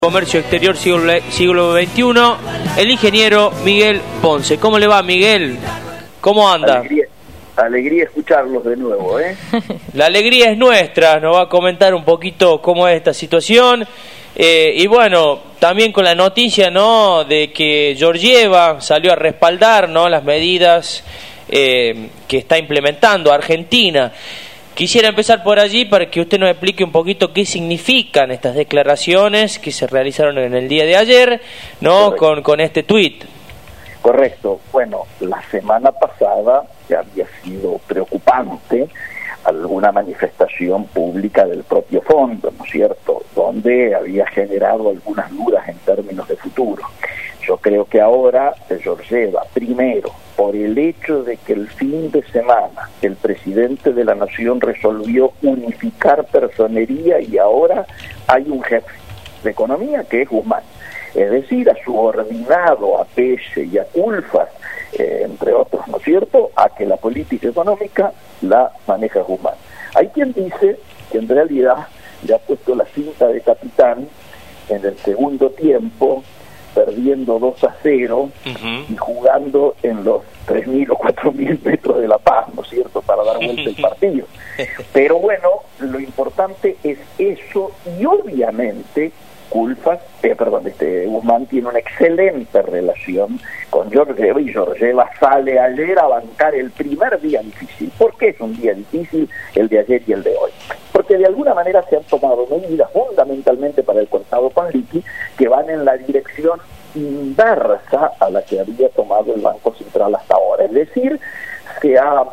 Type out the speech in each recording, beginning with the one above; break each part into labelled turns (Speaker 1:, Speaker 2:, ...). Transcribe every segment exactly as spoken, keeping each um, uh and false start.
Speaker 1: Comercio Exterior siglo, siglo veintiuno, el ingeniero Miguel Ponce. ¿Cómo le va, Miguel? ¿Cómo anda?
Speaker 2: Alegría, alegría escucharlos de nuevo, ¿eh?
Speaker 1: La alegría es nuestra, nos va a comentar un poquito cómo es esta situación. Eh, y bueno, también con la noticia, ¿no?, de que Georgieva salió a respaldar, ¿no?, las medidas eh, que está implementando Argentina. Quisiera empezar por allí para que usted nos explique un poquito qué significan estas declaraciones que se realizaron en el día de ayer, ¿no?, con, con este tuit.
Speaker 2: Correcto. Bueno, la semana pasada ya había sido preocupante alguna manifestación pública del propio fondo, ¿no es cierto?, donde había generado algunas dudas en términos de futuro. Yo creo que ahora Georgieva, primero, por el hecho de que el fin de semana el presidente de la Nación resolvió unificar personería y ahora hay un jefe de economía que es Guzmán. Es decir, ha subordinado a Pelle y a Culfas, eh, entre otros, ¿no es cierto?, a que la política económica la maneja Guzmán. Hay quien dice que en realidad le ha puesto la cinta de capitán en el segundo tiempo, perdiendo dos a cero uh-huh. y jugando en los tres mil o cuatro mil metros de La Paz, ¿no es cierto?, para dar vuelta el partido. Pero bueno, lo importante es eso, y obviamente Culfas, eh, perdón, este, Guzmán tiene una excelente relación con Georgieva, y Georgieva sale ayer a bancar el primer día difícil. ¿Por qué es un día difícil el de ayer y el de hoy? Porque de alguna manera se han tomado medidas, fundamentalmente para el contado con liqui, que van en la dirección inversa a la que había tomado el Banco Central hasta ahora. Es decir, se ha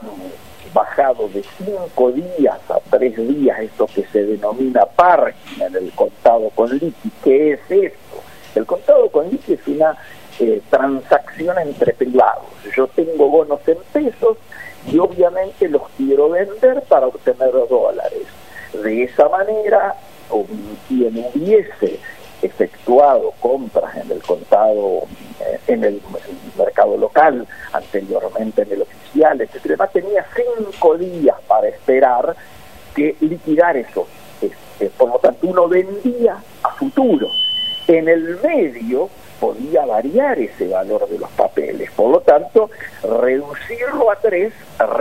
Speaker 2: bajado de cinco días a tres días esto que se denomina parking en el contado con liqui. ¿Qué es esto? El contado con liqui es una eh, transacción entre privados. Yo tengo bonos en pesos y obviamente los quiero vender para obtener dólares. De esa manera, quien hubiese efectuado compras en el contado, eh, en el, el mercado local, anteriormente en el oficial, etcétera, tenía cinco días para esperar que liquidar esos. Este, por lo tanto, uno vendía a futuro. En el medio podía variar ese valor de los papeles. Por lo tanto, reducirlo a tres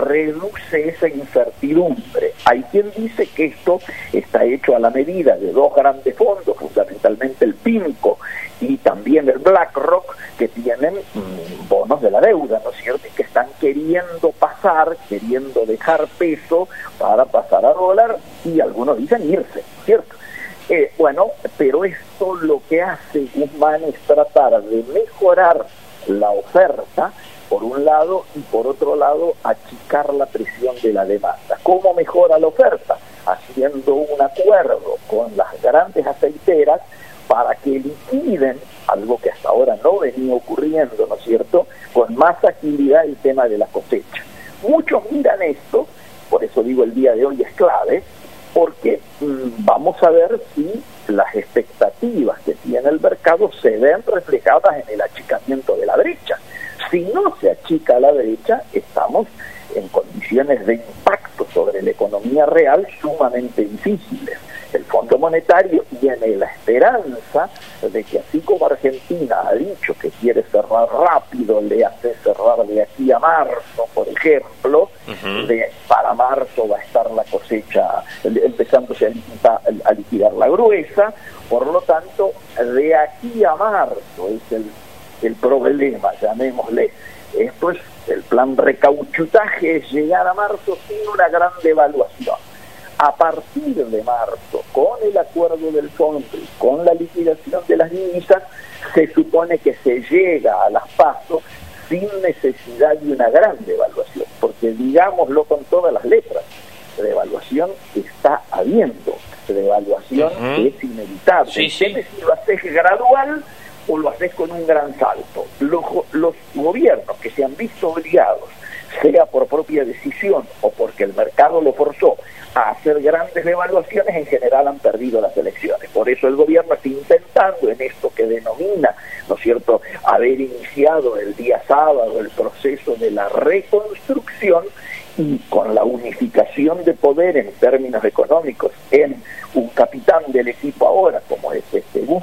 Speaker 2: reduce esa incertidumbre. Hay quien dice que esto está hecho a la medida de dos grandes fondos, fundamentalmente el PIMCO y también el BlackRock, que tienen mmm, bonos de la deuda, ¿no es cierto?, y que están queriendo pasar, queriendo dejar peso para pasar a dólar, y algunos dicen irse, ¿no es cierto? Eh, bueno, pero esto lo que hace Guzmán es tratar de mejorar la oferta, por un lado, y por otro lado, achicar la presión de la demanda. ¿Cómo mejora la oferta? Haciendo un acuerdo con las grandes aceiteras para que liquiden, algo que hasta ahora no venía ocurriendo, ¿no es cierto?, con más agilidad el tema de la cosecha. Muchos miran esto, por eso digo el día de hoy es clave, porque mmm, vamos a ver si las expectativas que tiene el mercado se ven reflejadas en el achicamiento de la brecha. Si no se achica la brecha, estamos en condiciones de impacto sobre la economía real sumamente difíciles. El Fondo Monetario tiene la esperanza de que, así como Argentina ha dicho que quiere cerrar rápido, le hace cerrar de aquí a marzo, por ejemplo, uh-huh. de, para marzo va a estar la cosecha empezándose a liquidar, a liquidar la gruesa. Por lo tanto, de aquí a marzo es el, el problema, llamémosle. Esto es el plan recauchutaje, es llegar a marzo sin una gran devaluación. A partir de marzo, con el acuerdo del fondo y con la liquidación de las divisas, se supone que se llega a las PASO sin necesidad de una gran devaluación, porque digámoslo con todas las letras, devaluación está habiendo, devaluación uh-huh. es inevitable. Sí, sí. Si lo haces gradual o lo haces con un gran salto. Los, los gobiernos que se han visto obligados, sea por propia decisión o porque el mercado lo forzó, a hacer grandes devaluaciones, en general han perdido las elecciones. Por eso el gobierno está intentando en esto que denomina, ¿no es cierto?, haber iniciado el día sábado el proceso de la reconstrucción, y con la unificación de poder en términos económicos en un capitán del equipo ahora, como es este Guzmán,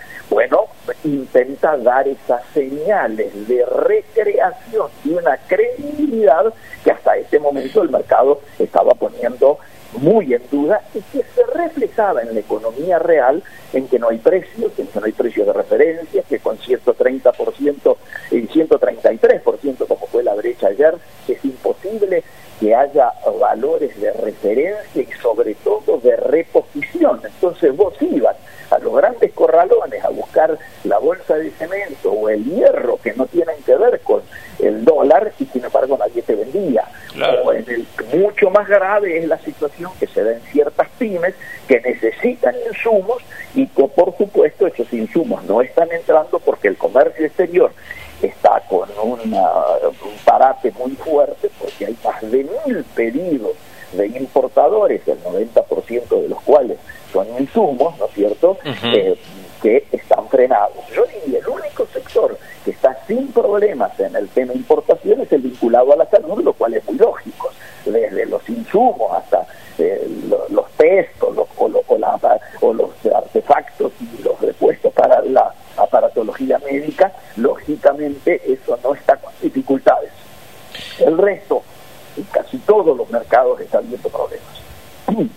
Speaker 2: Bueno, intenta dar esas señales de recreación y una credibilidad que hasta este momento el mercado estaba poniendo muy en duda y que se reflejaba en la economía real, en que no hay precios, en que no hay precios de referencia, que con ciento treinta por ciento y ciento treinta y tres por ciento como fue la brecha ayer, es imposible que haya valores de referencia y sobre todo de reposición. Entonces vos ibas a los grandes corralones a buscar la bolsa de cemento o el hierro que no tienen que ver con el dólar y sin embargo nadie te vendía. Claro. O en el, mucho más grave es la situación que se da en ciertas pymes que necesitan insumos y que por supuesto esos insumos no están entrando porque el comercio exterior está con una, un parate muy fuerte, porque hay más de mil pedidos de importadores, el noventa por ciento de los cuales son insumos, ¿no es cierto?, uh-huh. eh, que están frenados. Yo diría, el único sector que está sin problemas en el tema importación es el vinculado a la salud, lo cual es muy lógico, desde los insumos hasta eh, los, los textos, los, o, lo, o, la, o los artefactos y los repuestos para la aparatología médica, lógicamente eso no está con dificultades. El resto, y casi todos los mercados están viendo problemas.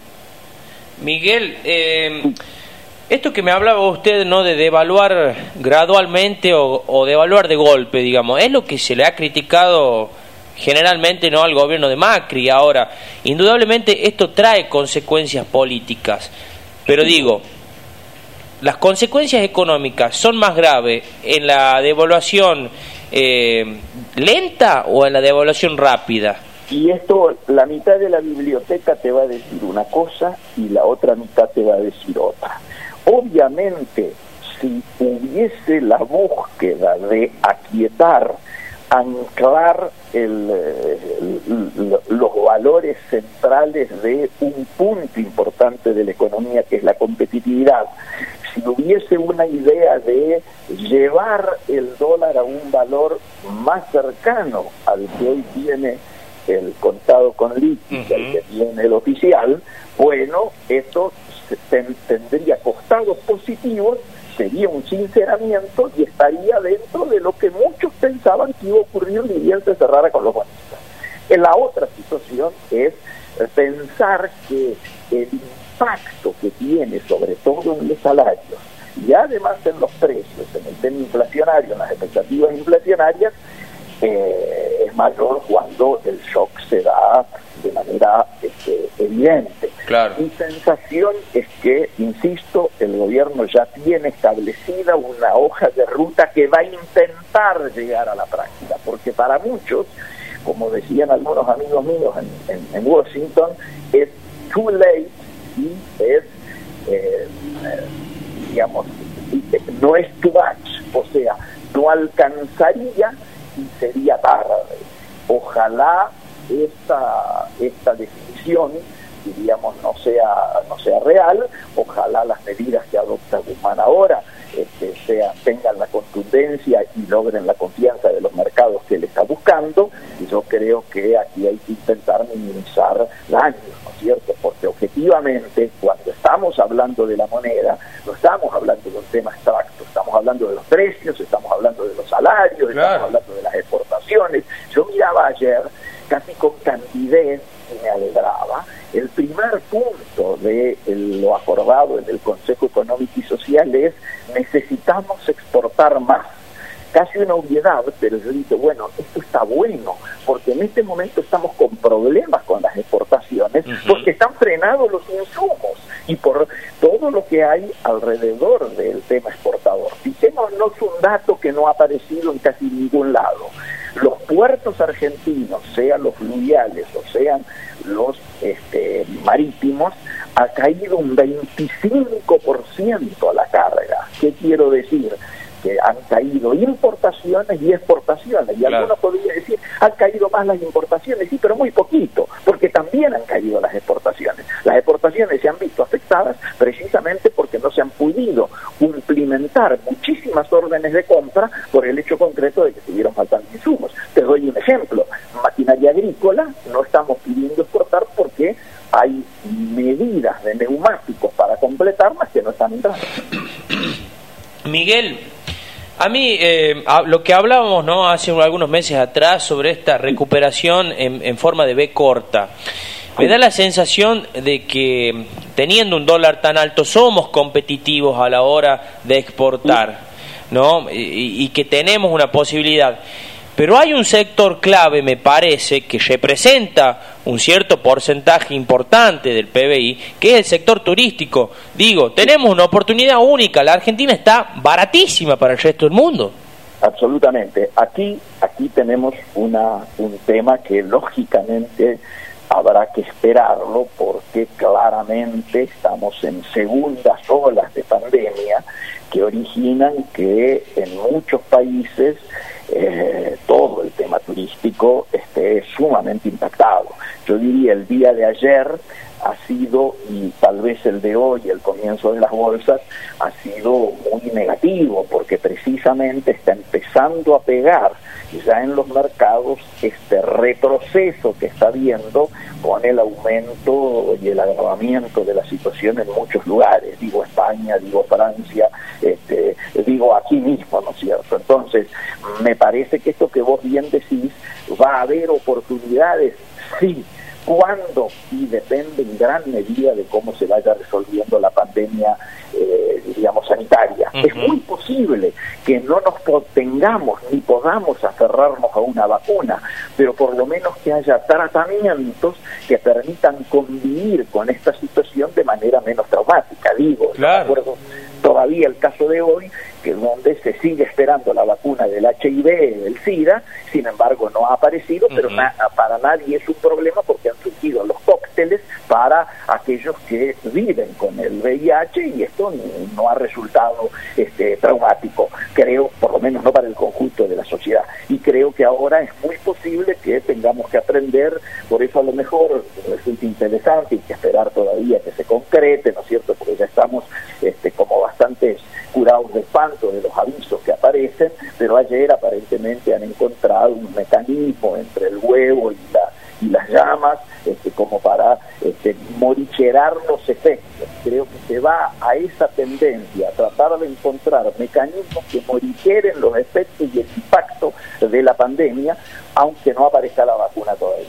Speaker 1: Miguel, eh, esto que me hablaba usted, ¿no?, de devaluar gradualmente o, o devaluar de golpe, digamos, es lo que se le ha criticado generalmente, ¿no?, al gobierno de Macri. Ahora, indudablemente esto trae consecuencias políticas, pero digo, ¿las consecuencias económicas son más graves en la devaluación eh, lenta o en la devaluación rápida?
Speaker 2: Y esto, la mitad de la biblioteca te va a decir una cosa y la otra mitad te va a decir otra. Obviamente, si hubiese la búsqueda de aquietar, anclar el, el, los valores centrales de un punto importante de la economía, que es la competitividad, si hubiese una idea de llevar el dólar a un valor más cercano al que hoy tiene el contado con liqui, uh-huh. el que tiene el oficial, bueno, eso ten, tendría costados positivos, sería un sinceramiento y estaría dentro de lo que muchos pensaban que iba a ocurrir ni bien se cerrara con los bonistas. En la otra situación es pensar que el impacto que tiene sobre todo en los salarios y además en los precios, en el tema inflacionario, en las expectativas inflacionarias, eh, es mayor cuando el shock se da de manera este, evidente.
Speaker 1: Claro.
Speaker 2: Mi sensación es que, insisto, el gobierno ya tiene establecida una hoja de ruta que va a intentar llegar a la práctica, porque para muchos, como decían algunos amigos míos en, en, en Washington, es too late y es, eh, eh, digamos, no es too much, o sea, no alcanzaría y sería tarde. Ojalá esta esta definición, diríamos, no sea no sea real. Ojalá las medidas que adopta Guzmán ahora este, sea, tengan la contundencia y logren la confianza de los mercados que él está buscando. Y yo creo que aquí hay que intentar minimizar daños, ¿no es cierto? Porque objetivamente, cuando estamos hablando de la moneda, no estamos hablando de un tema abstracto, estamos hablando de los precios, estamos hablando de los salarios,
Speaker 1: claro.
Speaker 2: estamos hablando de las exportaciones. Yo miraba ayer casi con candidez y me alegraba el primer punto de lo acordado en el Consejo Económico y Social es: necesitamos exportar más. Casi una obviedad, pero yo digo, bueno, esto está bueno, porque en este momento estamos con problemas con las exportaciones, uh-huh. porque están frenados los insumos y por todo lo que hay alrededor del tema exportador. Fijémonos un dato que no ha aparecido en casi ningún lado. Los puertos argentinos, sean los fluviales o sean los este, marítimos, ha caído un veinticinco por ciento a la carga. ¿Qué quiero decir? Que han caído importaciones y exportaciones, y claro. algunos podrían decir, han caído más las importaciones, sí, pero muy poquito, porque también han caído las exportaciones. Las exportaciones se han visto afectadas precisamente porque no se han podido cumplimentar muchísimas órdenes de compra por el hecho concreto de que estuvieron faltando insumos. Te doy un ejemplo: maquinaria agrícola no estamos pidiendo exportar porque hay medidas de neumáticos para completarlas que no están entrando.
Speaker 1: Miguel, a mí eh, a, lo que hablábamos, ¿no?, hace algunos meses atrás sobre esta recuperación en, en forma de V corta, me da la sensación de que teniendo un dólar tan alto somos competitivos a la hora de exportar, ¿no?, y, y que tenemos una posibilidad. Pero hay un sector clave, me parece, que representa un cierto porcentaje importante del P B I, que es el sector turístico. Digo, tenemos una oportunidad única. La Argentina está baratísima para el resto del mundo.
Speaker 2: Absolutamente. Aquí, aquí tenemos una, un tema que lógicamente habrá que esperarlo, porque claramente estamos en segundas olas de pandemia que originan que en muchos países eh, todo el tema turístico esté sumamente impactado. Yo diría el día de ayer ha sido, y tal vez el de hoy, el comienzo de las bolsas, ha sido muy negativo, porque precisamente está empezando a pegar ya en los mercados este retroceso que está habiendo con el aumento y el agravamiento de la situación en muchos lugares, digo España, digo Francia, este, digo aquí mismo, ¿no es cierto? Entonces, me parece que esto que vos bien decís, va a haber oportunidades, sí. ¿Cuándo? Y depende en gran medida de cómo se vaya resolviendo la pandemia, eh, digamos, sanitaria. Uh-huh. Es muy posible que no nos tengamos ni podamos aferrarnos a una vacuna, pero por lo menos que haya tratamientos que permitan convivir con esta situación de manera menos traumática. Digo, claro. Me acuerdo todavía el caso de hoy, que donde se sigue esperando la vacuna del H I V, del SIDA, sin embargo no ha aparecido, uh-huh. pero na- para nadie es un problema porque han surgido los cócteles para aquellos que viven con el V I H y esto no ha resultado este, traumático, creo, por lo menos no para el conjunto de la sociedad. Y creo que ahora es muy posible que tengamos que aprender, por eso a lo mejor resulta interesante y que esperar todavía que se concrete, ¿no es cierto?, porque ya estamos este, como bastantes curados de espanto de los avisos que aparecen, pero ayer aparentemente han encontrado un mecanismo entre el huevo y, la, y las llamas este, como para este, moricherar los efectos. Creo que se va a esa tendencia, a tratar de encontrar mecanismos que moricheren los efectos y el impacto de la pandemia, aunque no aparezca la vacuna todavía.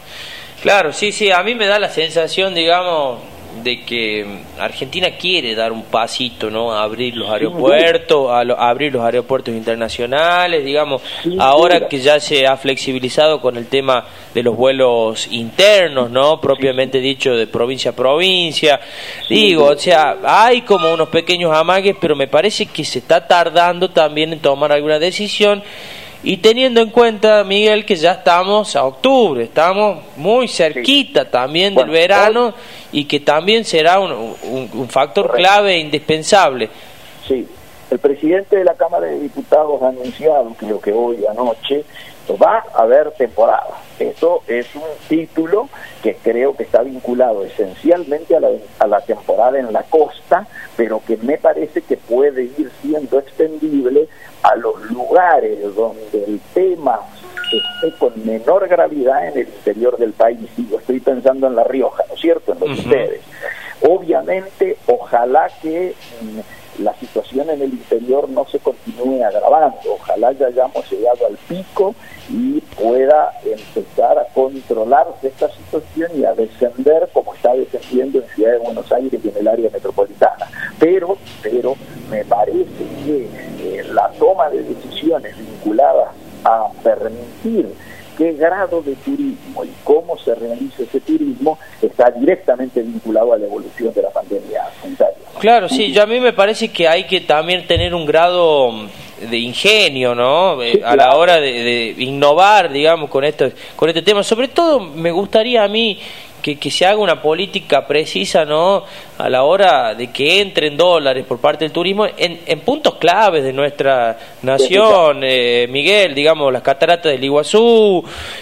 Speaker 1: Claro, sí, sí, a mí me da la sensación, digamos, de que Argentina quiere dar un pasito, ¿no?, a abrir los aeropuertos, a, lo, a abrir los aeropuertos internacionales, digamos, ahora que ya se ha flexibilizado con el tema de los vuelos internos, ¿no?, propiamente dicho, de provincia a provincia, digo, o sea, hay como unos pequeños amagues, pero me parece que se está tardando también en tomar alguna decisión. Y teniendo en cuenta, Miguel, que ya estamos a octubre, estamos muy cerquita sí. también bueno, del verano hoy, y que también será un, un, un factor correcto. Clave e indispensable.
Speaker 2: Sí, el presidente de la Cámara de Diputados ha anunciado, creo que hoy anoche, va a haber temporada. Esto es un título que creo que está vinculado esencialmente a la, a la temporada en la costa, pero que me parece que puede ir siendo extendible a los lugares donde el tema esté con menor gravedad en el interior del país. Digo, estoy pensando en La Rioja, ¿no es cierto?, en los uh-huh. ustedes. Obviamente, ojalá que mmm, la situación en el interior no se continúe agravando, ojalá ya hayamos llegado al pico y pueda empezar a controlarse esta situación y a descender como está descendiendo en Ciudad de Buenos Aires y en el área metropolitana. Pero, pero me parece que eh, la toma de decisiones vinculadas a permitir qué grado de turismo y cómo se realiza ese turismo está directamente vinculado a la evolución de la pandemia sanitaria.
Speaker 1: Claro, sí, yo a mí me parece que hay que también tener un grado de ingenio, ¿no? Sí, a claro. la hora de, de innovar, digamos, con esto, con este tema. Sobre todo me gustaría a mí que, que se haga una política precisa, ¿no?, a la hora de que entren dólares por parte del turismo en, en puntos claves de nuestra nación, eh, Miguel, digamos, las cataratas del Iguazú,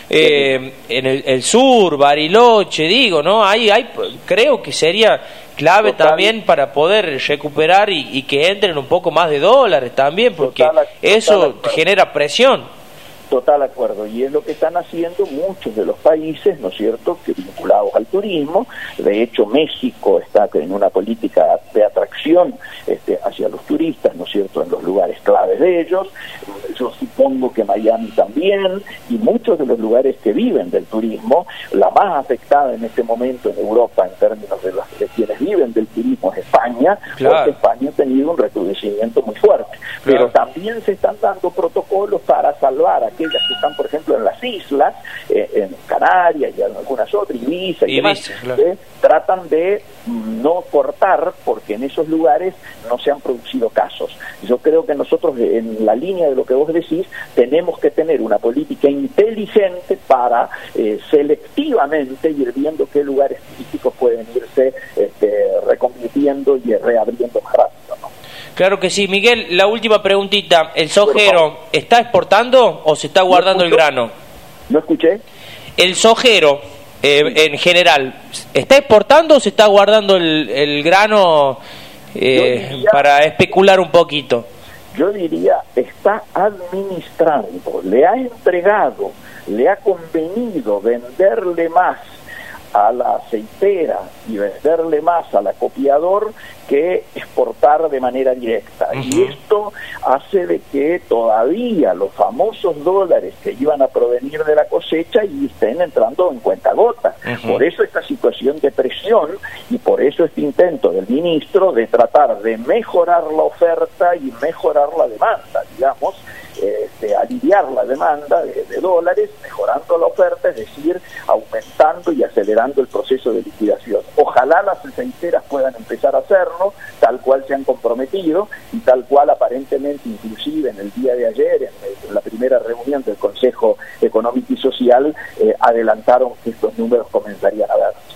Speaker 1: eh, en el, el sur, Bariloche, digo, ¿no? Hay, hay, creo que sería clave Total. también para poder recuperar y, y que entren un poco más de dólares también, porque Total, eso Total. genera presión.
Speaker 2: Total acuerdo, y es lo que están haciendo muchos de los países, ¿no es cierto?, que vinculados al turismo. De hecho, México está en una política de atracción este, hacia los turistas, ¿no es cierto?, en los lugares claves de ellos. Yo supongo que Miami también, y muchos de los lugares que viven del turismo. La más afectada en este momento en Europa, en términos de, las, de quienes viven del turismo, es España, claro. Porque España ha tenido un recrudecimiento muy fuerte. Claro. Pero también se están dando protocolos para salvar a aquellas que están, por ejemplo, en las islas, eh, en Canarias y en algunas otras, Ibiza y demás, claro. eh, tratan de no cortar, porque en esos lugares no se han producido casos. Yo creo que nosotros, en la línea de lo que vos decís, tenemos que tener una política inteligente para eh, selectivamente ir viendo qué lugares turísticos pueden irse este, reconvirtiendo y reabriendo más rápido, ¿no?
Speaker 1: Claro que sí. Miguel, la última preguntita. ¿El sojero está exportando o se está guardando el grano?
Speaker 2: ¿No escuché?
Speaker 1: El sojero, eh, en general, ¿está exportando o se está guardando el, el grano eh, diría, para especular un poquito?
Speaker 2: Yo diría, está administrando, le ha entregado, le ha convenido venderle más a la aceitera y venderle más al acopiador que exportar de manera directa. Uh-huh. Y esto hace de que todavía los famosos dólares que iban a provenir de la cosecha y estén entrando en cuentagotas. Uh-huh. Por eso esta situación de presión y por eso este intento del ministro de tratar de mejorar la oferta y mejorar la demanda, digamos, Este, aliviar la demanda de, de dólares, mejorando la oferta, es decir, aumentando y acelerando el proceso de liquidación. Ojalá las aceiteras puedan empezar a hacerlo, tal cual se han comprometido, y tal cual aparentemente, inclusive en el día de ayer, en, en la primera reunión del Consejo Económico y Social, eh, adelantaron que estos números comenzarían a verse.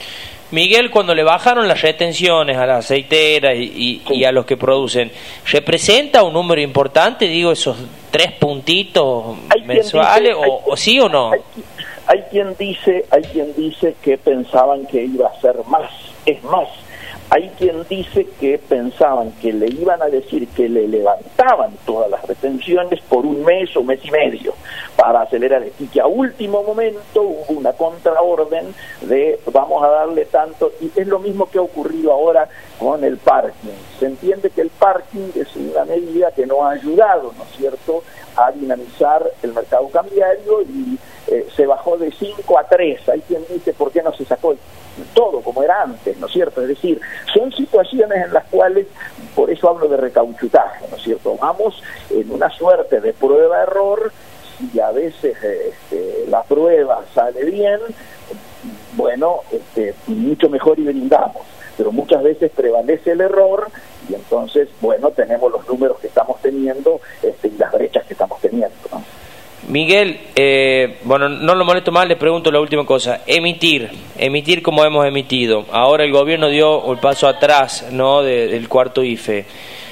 Speaker 1: Miguel, cuando le bajaron las retenciones a la aceitera y, y, sí. y a los que producen, ¿representa un número importante, digo, esos tres puntitos mensuales, dice, o, hay, o sí o no?
Speaker 2: Hay, hay quien dice, hay quien dice que pensaban que iba a ser más, es más, hay quien dice que pensaban que le iban a decir que le levantaban todas las retenciones por un mes o mes y medio para acelerar, y que a último momento hubo una contraorden de vamos a darle tanto, y es lo mismo que ha ocurrido ahora con el parking. Se entiende que el parking es una medida que no ha ayudado, ¿no es cierto?, a dinamizar el mercado cambiario, y eh, se bajó de cinco a tres. Hay quien dice, ¿por qué no se sacó todo como era antes, ¿no es cierto? Es decir, son situaciones en las cuales, por eso hablo de recauchutaje, ¿no es cierto? Vamos en una suerte de prueba-error, y a veces este, la prueba sale bien, bueno, este, mucho mejor y brindamos, pero muchas veces prevalece el error, y entonces, bueno, tenemos los números que estamos teniendo este, y las brechas que estamos teniendo, ¿no?
Speaker 1: Miguel, eh, bueno, no lo molesto más, le pregunto la última cosa. Emitir, emitir como hemos emitido. Ahora el gobierno dio el paso atrás, ¿no?, de, del cuarto I F E.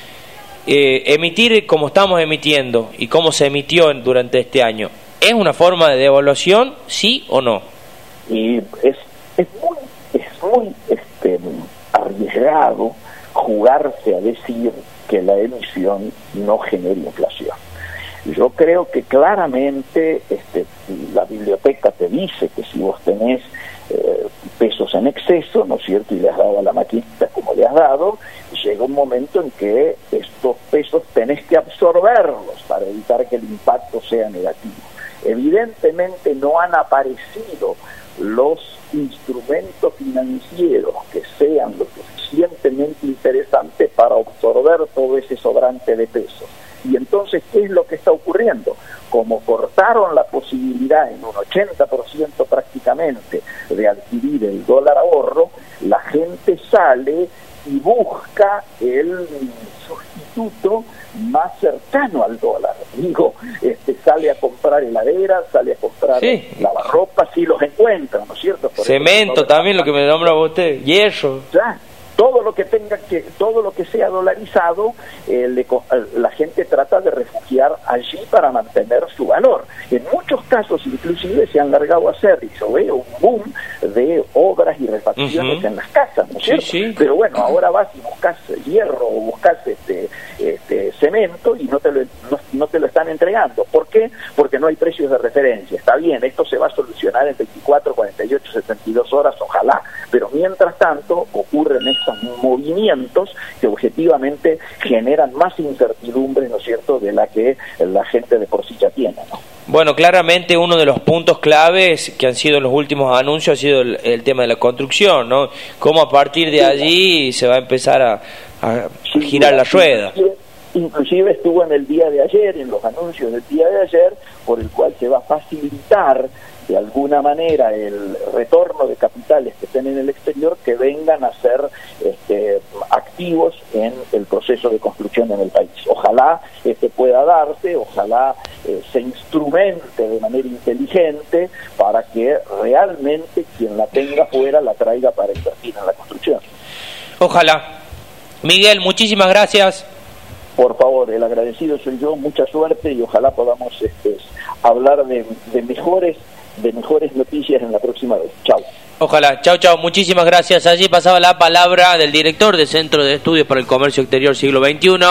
Speaker 1: Eh, emitir como estamos emitiendo y como se emitió durante este año, ¿es una forma de devaluación, sí o no?
Speaker 2: Y es, es muy, es muy este, arriesgado jugarse a decir que la emisión no genera inflación. Yo creo que claramente este, la biblioteca te dice que si vos tenés eh, pesos en exceso, ¿no es cierto?, y le has dado a la maquinita como le has dado, llega un momento en que estos pesos tenés que absorberlos para evitar que el impacto sea negativo. Evidentemente no han aparecido los instrumentos financieros que sean lo suficientemente interesantes para absorber todo ese sobrante de pesos. Y entonces, ¿qué es lo que está ocurriendo? Como cortaron la posibilidad en un ochenta por ciento prácticamente de adquirir el dólar ahorro, la gente sale y busca el sustituto más cercano al dólar. Digo, este, sale a comprar heladeras, sale a comprar sí. lavarropas, si los encuentran, ¿no es cierto? Por
Speaker 1: Cemento también, lo que me nombra usted, hierro.
Speaker 2: Ya. Todo lo que tenga que, todo lo que sea dolarizado, eh, le, la gente trata de refugiar allí para mantener su valor. En muchos casos, inclusive, se han largado a hacer, y yo veo un boom de obras y refacciones uh-huh. en las casas, ¿no es cierto? Sí, sí. Pero bueno, ahora vas y buscas buscas hierro o buscas este, este, cemento y no te, lo, no, no te lo están entregando. ¿Por qué? Porque no hay precios de referencia. Está bien, esto se va a solucionar en veinticuatro, cuarenta y ocho, setenta y dos horas, ojalá, pero mientras tanto ocurren estos movimientos que objetivamente generan más incertidumbre, ¿no es cierto?, de la que la gente de por sí ya tiene, ¿no?
Speaker 1: Bueno, claramente uno de los puntos claves que han sido los últimos anuncios ha sido el, el tema de la construcción, ¿no? Cómo a partir de allí se va a empezar a, a
Speaker 2: sí,
Speaker 1: girar la rueda.
Speaker 2: Inclusive, inclusive estuvo en el día de ayer, en los anuncios del día de ayer, por el cual se va a facilitar de alguna manera el retorno de capitales que estén en el exterior que vengan a ser este, activos en el proceso de construcción en el país. Ojalá este pueda darse, ojalá eh, se instrumente de manera inteligente para que realmente quien la tenga fuera la traiga para invertir en la construcción.
Speaker 1: Ojalá. Miguel, muchísimas gracias.
Speaker 2: Por favor, el agradecido soy yo, mucha suerte y ojalá podamos este, hablar de, de mejores de mejores noticias en la próxima vez. Chao.
Speaker 1: Ojalá. Chao, chao. Muchísimas gracias. Allí pasaba la palabra del director del Centro de Estudios para el Comercio Exterior Siglo veintiuno.